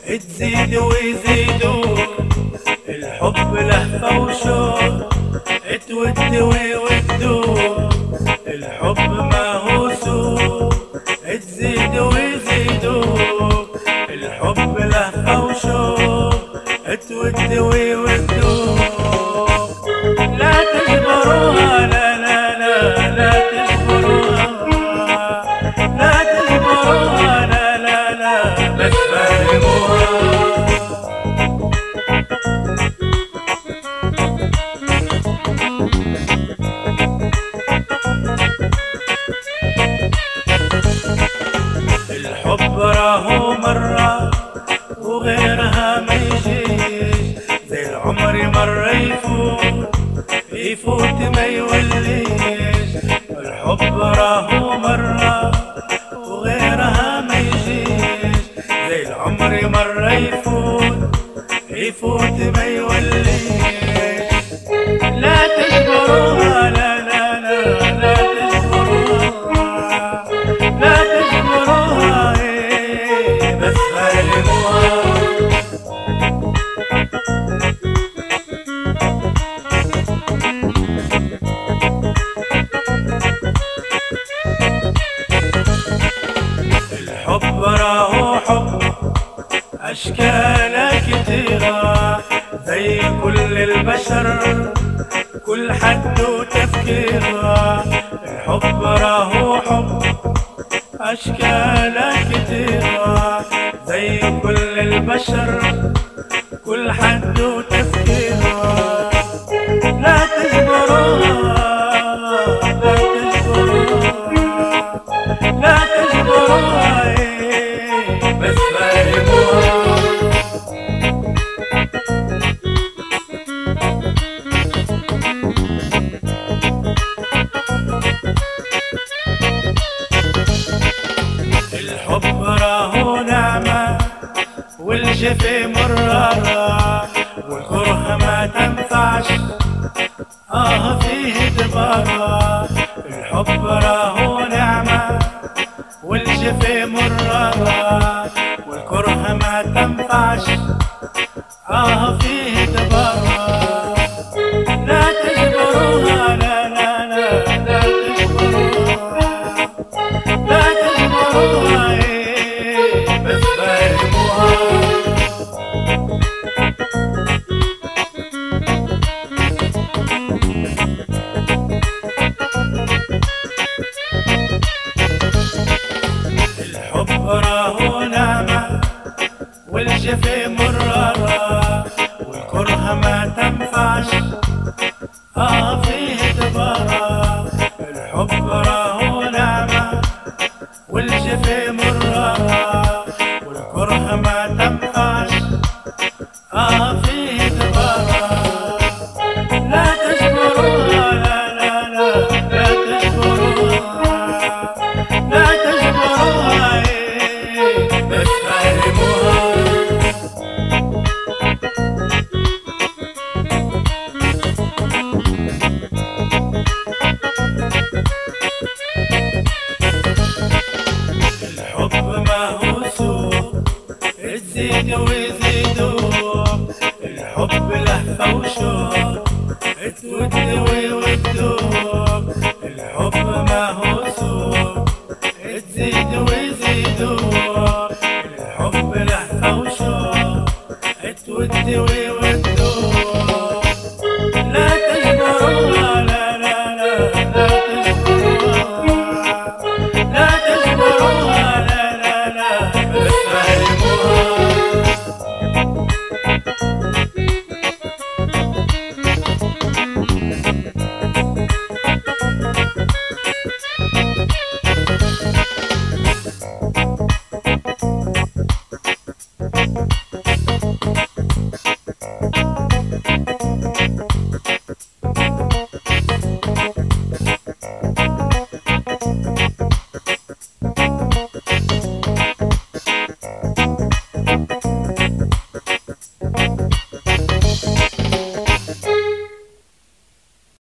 تزيد ويزيدوك الحب لهفة وشوق، تود ويودوك الحب ما هو سوق. تزيد ويزيدوك الحب لهفة وشوق، تود ويودوك. لا تجبروها، لا لا لا لا تجبروها، لا تجبروها، لا لا لا بس فهموها. الحب راهو مرة وغيرها ما يجيش، زي العمر مرة يفوت ما يوليش. الحب راهو مرة وغيرها ما يجيش، زي العمر مرة يفوت ما يوليش. لا تجبروها، لا لا لا لا تجبروها، لا تجبروها بس فهموها. الحب راهو حب أشكال كتيرة، زي كل البشر كل حد وتفكيره. الحب راهو حب أشكال كتيرة، زي كل البشر كل حد وتفكيره. لا تجبروها، لا تجبروها، لا تجبروها بس فهموها. الحب راهو نعمة والجفا مرارة، والكره ما تنفعش فيه دبارة. الحب راهو نعمة والجفا مرارة، والكره ما تنفعش فيه دبارة. لا تجبروها، لا لا لا لا تجبروها، لا تجبروها بس فهموها. الحب راهو نعمة والجفا مرارة، والكره ما تنفعش فيه دبارة. الحب راهو نعمة والجفا مرارة، والكره ما تنفعش فيه دبارة. لا تجبروها، لا لا لا لا تجبروها، لا تجبروها بس فهموها. الحب ما هو سوق، تزيد ويزيدوك الحب لهفة وشوق، تود ويودوك. الحب ما هو سوق، تزيد ويزيدوك الحب لهفة وشوق، تود